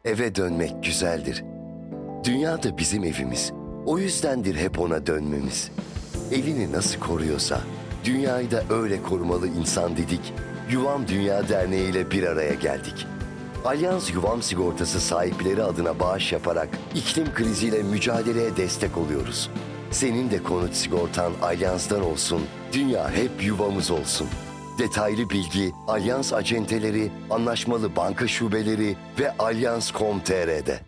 Eve dönmek güzeldir. Dünya da bizim evimiz. O yüzdendir hep ona dönmemiz. Evini nasıl koruyorsa, dünyayı da öyle korumalı insan dedik. Yuvam Dünya Derneği ile bir araya geldik. Alyans Yuvam Sigortası sahipleri adına bağış yaparak iklim kriziyle mücadeleye destek oluyoruz. Senin de konut sigortan Alyans'tan olsun, dünya hep yuvamız olsun. Detaylı bilgi Alyans acenteleri, anlaşmalı banka şubeleri ve alyans.com.tr'de.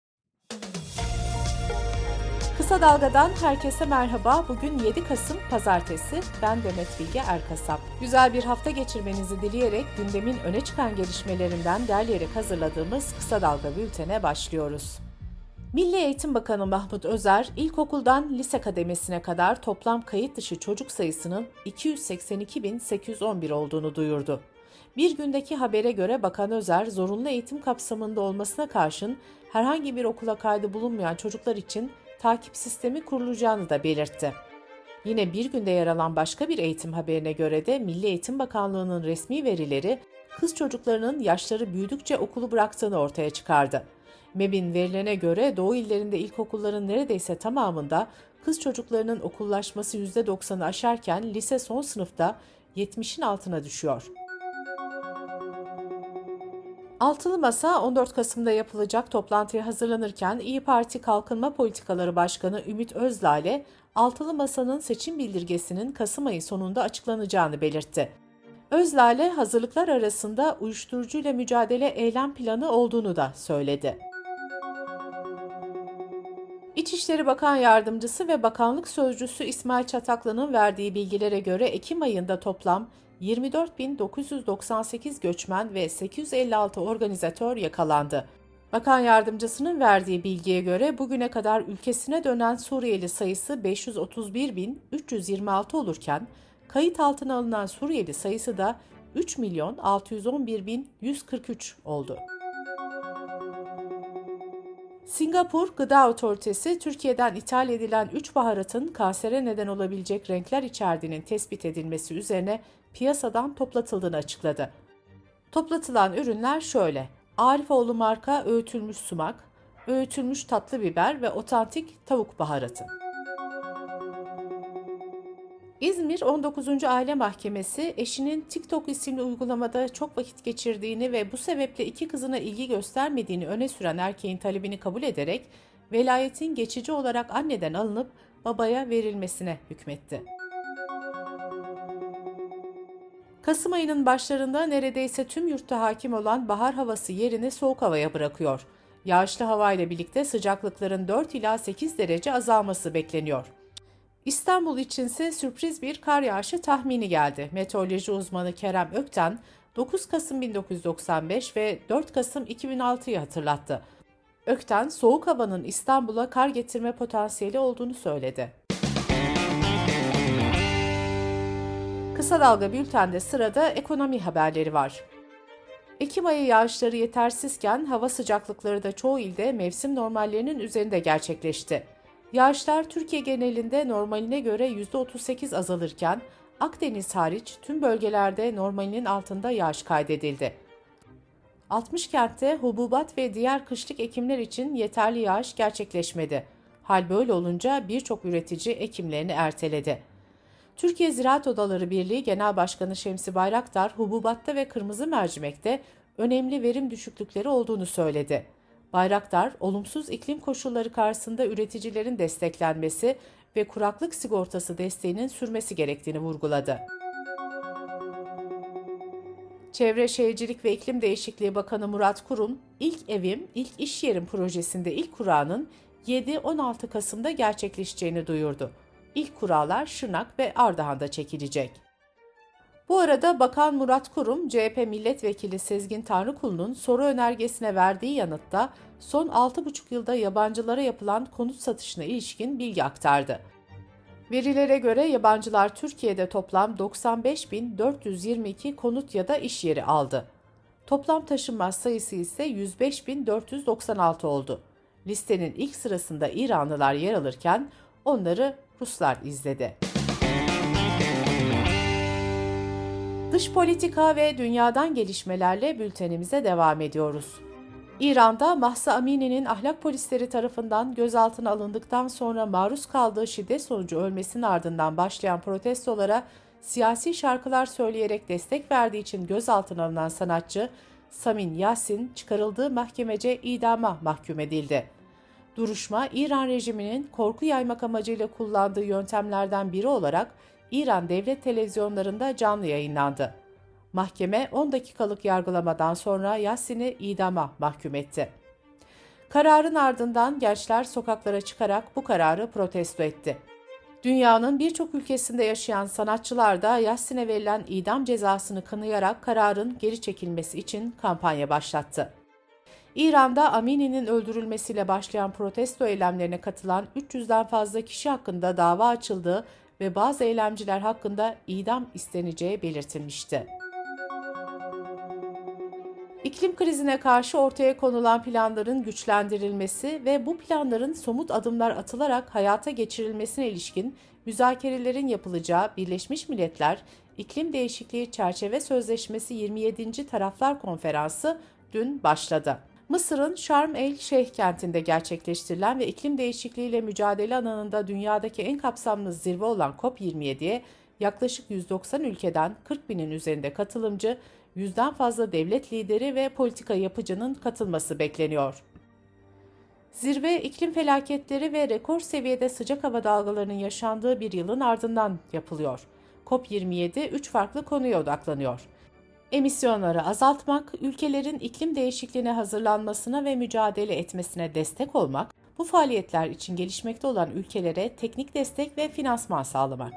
Kısa Dalga'dan herkese merhaba. Bugün 7 Kasım Pazartesi. Ben Demet Bilge Erkasap. Güzel bir hafta geçirmenizi dileyerek gündemin öne çıkan gelişmelerinden derleyerek hazırladığımız Kısa Dalga bültene başlıyoruz. Milli Eğitim Bakanı Mahmut Özer, ilkokuldan lise kademesine kadar toplam kayıt dışı çocuk sayısının 282.811 olduğunu duyurdu. Bir gündeki habere göre Bakan Özer, zorunlu eğitim kapsamında olmasına karşın herhangi bir okula kaydı bulunmayan çocuklar için takip sistemi kurulacağını da belirtti. Yine bir günde yer alan başka bir eğitim haberine göre de Milli Eğitim Bakanlığı'nın resmi verileri kız çocuklarının yaşları büyüdükçe okulu bıraktığını ortaya çıkardı. MEB'in verilerine göre Doğu illerinde ilkokulların neredeyse tamamında kız çocuklarının okullaşması %90'ı aşarken lise son sınıfta 70'in altına düşüyor. Altılı Masa 14 Kasım'da yapılacak toplantıya hazırlanırken İYİ Parti Kalkınma Politikaları Başkanı Ümit Özdağ'le Altılı Masa'nın seçim bildirgesinin Kasım ayı sonunda açıklanacağını belirtti. Özdağ'le hazırlıklar arasında uyuşturucuyla mücadele eylem planı olduğunu da söyledi. İçişleri Bakan Yardımcısı ve Bakanlık Sözcüsü İsmail Çataklı'nın verdiği bilgilere göre Ekim ayında toplam 24.998 göçmen ve 856 organizatör yakalandı. Bakan Yardımcısının verdiği bilgiye göre bugüne kadar ülkesine dönen Suriyeli sayısı 531.326 olurken kayıt altına alınan Suriyeli sayısı da 3.611.143 oldu. Singapur Gıda Otoritesi, Türkiye'den ithal edilen 3 baharatın kansere neden olabilecek renkler içerdiğinin tespit edilmesi üzerine piyasadan toplatıldığını açıkladı. Toplatılan ürünler şöyle: Arifoğlu marka öğütülmüş sumak, öğütülmüş tatlı biber ve otantik tavuk baharatı. İzmir 19. Aile Mahkemesi, eşinin TikTok isimli uygulamada çok vakit geçirdiğini ve bu sebeple 2 kızına ilgi göstermediğini öne süren erkeğin talebini kabul ederek velayetin geçici olarak anneden alınıp babaya verilmesine hükmetti. Kasım ayının başlarında neredeyse tüm yurtta hakim olan bahar havası yerini soğuk havaya bırakıyor. Yağışlı hava ile birlikte sıcaklıkların 4 ila 8 derece azalması bekleniyor. İstanbul içinse sürpriz bir kar yağışı tahmini geldi. Meteoroloji uzmanı Kerem Ökten, 9 Kasım 1995 ve 4 Kasım 2006'yı hatırlattı. Ökten, soğuk havanın İstanbul'a kar getirme potansiyeli olduğunu söyledi. Kısa Dalga Bülten'de sırada ekonomi haberleri var. Ekim ayı yağışları yetersizken hava sıcaklıkları da çoğu ilde mevsim normallerinin üzerinde gerçekleşti. Yağışlar Türkiye genelinde normaline göre %38 azalırken Akdeniz hariç tüm bölgelerde normalinin altında yağış kaydedildi. 60 kentte hububat ve diğer kışlık ekimler için yeterli yağış gerçekleşmedi. Hal böyle olunca birçok üretici ekimlerini erteledi. Türkiye Ziraat Odaları Birliği Genel Başkanı Şemsi Bayraktar, hububatta ve kırmızı mercimekte önemli verim düşüklükleri olduğunu söyledi. Bayraktar, olumsuz iklim koşulları karşısında üreticilerin desteklenmesi ve kuraklık sigortası desteğinin sürmesi gerektiğini vurguladı. Çevre Şehircilik ve İklim Değişikliği Bakanı Murat Kurum, İlk Evim, İlk İş Yerim projesinde ilk kurağının 7-16 Kasım'da gerçekleşeceğini duyurdu. İlk kurağlar Şırnak ve Ardahan'da çekilecek. Bu arada Bakan Murat Kurum, CHP Milletvekili Sezgin Tanrıkulu'nun soru önergesine verdiği yanıtta son 6,5 yılda yabancılara yapılan konut satışına ilişkin bilgi aktardı. Verilere göre yabancılar Türkiye'de toplam 95.422 konut ya da iş yeri aldı. Toplam taşınmaz sayısı ise 105.496 oldu. Listenin ilk sırasında İranlılar yer alırken onları Ruslar izledi. Dış politika ve dünyadan gelişmelerle bültenimize devam ediyoruz. İran'da Mahsa Amini'nin ahlak polisleri tarafından gözaltına alındıktan sonra maruz kaldığı şiddet sonucu ölmesinin ardından başlayan protestolara siyasi şarkılar söyleyerek destek verdiği için gözaltına alınan sanatçı Samin Yasin çıkarıldığı mahkemece idama mahkum edildi. Duruşma, İran rejiminin korku yaymak amacıyla kullandığı yöntemlerden biri olarak İran devlet televizyonlarında canlı yayınlandı. Mahkeme 10 dakikalık yargılamadan sonra Yasin'i idama mahkum etti. Kararın ardından gençler sokaklara çıkarak bu kararı protesto etti. Dünyanın birçok ülkesinde yaşayan sanatçılar da Yasin'e verilen idam cezasını kınayarak kararın geri çekilmesi için kampanya başlattı. İran'da Amini'nin öldürülmesiyle başlayan protesto eylemlerine katılan 300'den fazla kişi hakkında dava açıldığı ve bazı eylemciler hakkında idam isteneceği belirtilmişti. İklim krizine karşı ortaya konulan planların güçlendirilmesi ve bu planların somut adımlar atılarak hayata geçirilmesine ilişkin müzakerelerin yapılacağı Birleşmiş Milletler İklim Değişikliği Çerçeve Sözleşmesi 27. Taraflar Konferansı dün başladı. Mısır'ın Şarm el-Şeyh kentinde gerçekleştirilen ve iklim değişikliğiyle mücadele alanında dünyadaki en kapsamlı zirve olan COP27'ye yaklaşık 190 ülkeden 40 binin üzerinde katılımcı, 100'den fazla devlet lideri ve politika yapıcının katılması bekleniyor. Zirve, iklim felaketleri ve rekor seviyede sıcak hava dalgalarının yaşandığı bir yılın ardından yapılıyor. COP27 3 farklı konuya odaklanıyor. Emisyonları azaltmak, ülkelerin iklim değişikliğine hazırlanmasına ve mücadele etmesine destek olmak, bu faaliyetler için gelişmekte olan ülkelere teknik destek ve finansman sağlamak.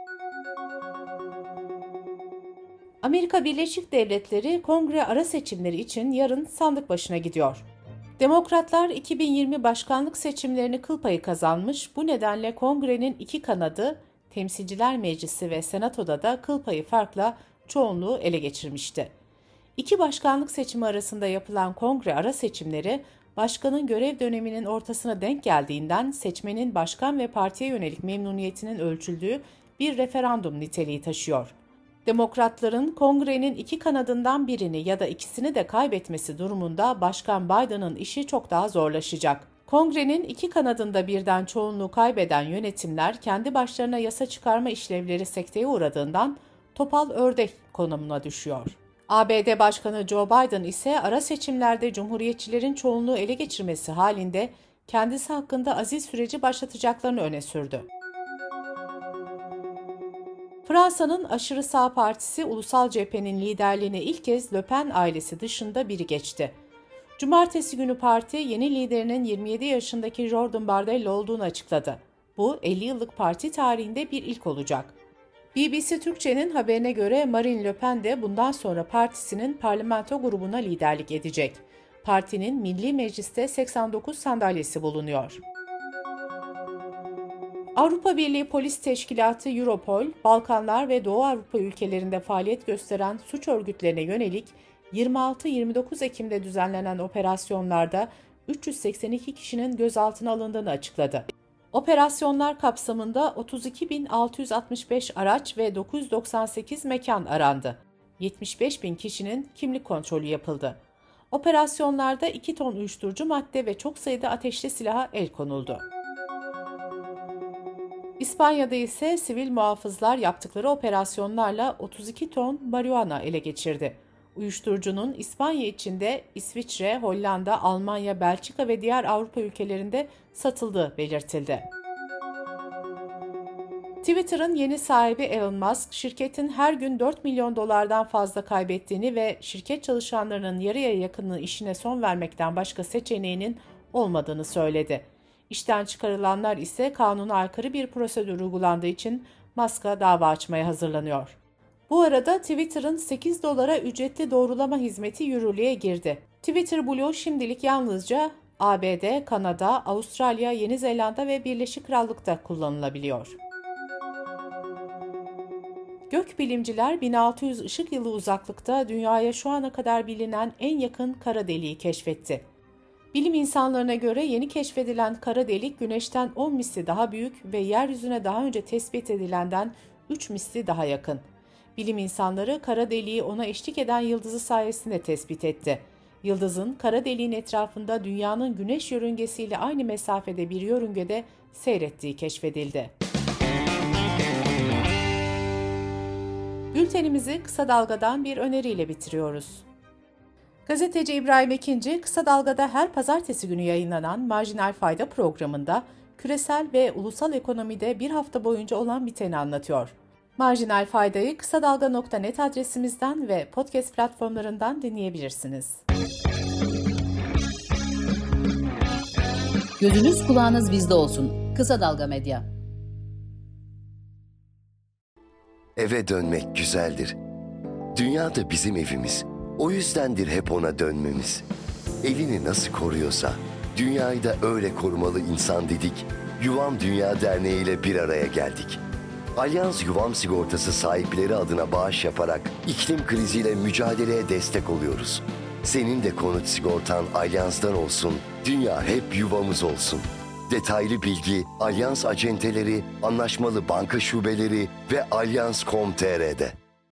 Amerika Birleşik Devletleri Kongre ara seçimleri için yarın sandık başına gidiyor. Demokratlar 2020 başkanlık seçimlerini kıl payı kazanmış, bu nedenle Kongre'nin iki kanadı, Temsilciler Meclisi ve Senato'da da kıl payı farkla çoğunluğu ele geçirmişti. İki başkanlık seçimi arasında yapılan Kongre ara seçimleri, başkanın görev döneminin ortasına denk geldiğinden seçmenin başkan ve partiye yönelik memnuniyetinin ölçüldüğü bir referandum niteliği taşıyor. Demokratların Kongre'nin iki kanadından birini ya da ikisini de kaybetmesi durumunda Başkan Biden'ın işi çok daha zorlaşacak. Kongre'nin iki kanadında birden çoğunluğu kaybeden yönetimler kendi başlarına yasa çıkarma işlevleri sekteye uğradığından topal ördek konumuna düşüyor. ABD Başkanı Joe Biden ise ara seçimlerde Cumhuriyetçilerin çoğunluğu ele geçirmesi halinde kendisi hakkında azil süreci başlatacaklarını öne sürdü. Fransa'nın aşırı sağ partisi Ulusal Cephe'nin liderliğine ilk kez Le Pen ailesi dışında biri geçti. Cumartesi günü parti yeni liderinin 27 yaşındaki Jordan Bardella olduğunu açıkladı. Bu 50 yıllık parti tarihinde bir ilk olacak. BBC Türkçe'nin haberine göre Marine Le Pen de bundan sonra partisinin parlamento grubuna liderlik edecek. Partinin Milli Meclis'te 89 sandalyesi bulunuyor. Avrupa Birliği Polis Teşkilatı Europol, Balkanlar ve Doğu Avrupa ülkelerinde faaliyet gösteren suç örgütlerine yönelik 26-29 Ekim'de düzenlenen operasyonlarda 382 kişinin gözaltına alındığını açıkladı. Operasyonlar kapsamında 32.665 araç ve 998 mekan arandı. 75.000 kişinin kimlik kontrolü yapıldı. Operasyonlarda 2 ton uyuşturucu madde ve çok sayıda ateşli silaha el konuldu. İspanya'da ise sivil muhafızlar yaptıkları operasyonlarla 32 ton marihuana ele geçirdi. Uyuşturucunun İspanya içinde İsviçre, Hollanda, Almanya, Belçika ve diğer Avrupa ülkelerinde satıldığı belirtildi. Twitter'ın yeni sahibi Elon Musk, şirketin her gün 4 milyon dolardan fazla kaybettiğini ve şirket çalışanlarının yarıya yakınının işine son vermekten başka seçeneğinin olmadığını söyledi. İşten çıkarılanlar ise kanuna aykırı bir prosedür uygulandığı için Musk'a dava açmaya hazırlanıyor. Bu arada Twitter'ın 8 dolara ücretli doğrulama hizmeti yürürlüğe girdi. Twitter Blue şimdilik yalnızca ABD, Kanada, Avustralya, Yeni Zelanda ve Birleşik Krallık'ta kullanılabiliyor. Gökbilimciler 1600 ışık yılı uzaklıkta dünyaya şu ana kadar bilinen en yakın kara deliği keşfetti. Bilim insanlarına göre yeni keşfedilen kara delik Güneş'ten 10 misli daha büyük ve yeryüzüne daha önce tespit edilenden 3 misli daha yakın. Bilim insanları kara deliği ona eşlik eden yıldızı sayesinde tespit etti. Yıldızın kara deliğin etrafında dünyanın güneş yörüngesiyle aynı mesafede bir yörüngede seyrettiği keşfedildi. Bültenimizi kısa dalgadan bir öneriyle bitiriyoruz. Gazeteci İbrahim Ekinci, Kısa Dalga'da her pazartesi günü yayınlanan Marjinal Fayda programında küresel ve ulusal ekonomide bir hafta boyunca olan biteni anlatıyor. Marjinal Fayda'yı kısadalga.net adresimizden ve podcast platformlarından dinleyebilirsiniz. Gözünüz kulağınız bizde olsun. Kısa Dalga Medya. Eve dönmek güzeldir. Dünya da bizim evimiz. O yüzdendir hep ona dönmemiz. Evini nasıl koruyorsa, dünyayı da öyle korumalı insan dedik. Yuvam Dünya Derneği ile bir araya geldik. Alyans Yuvam Sigortası sahipleri adına bağış yaparak iklim kriziyle mücadeleye destek oluyoruz. Senin de konut sigortan Alyans'tan olsun, dünya hep yuvamız olsun. Detaylı bilgi Alyans acenteleri, anlaşmalı banka şubeleri ve Alyans.com.tr'de.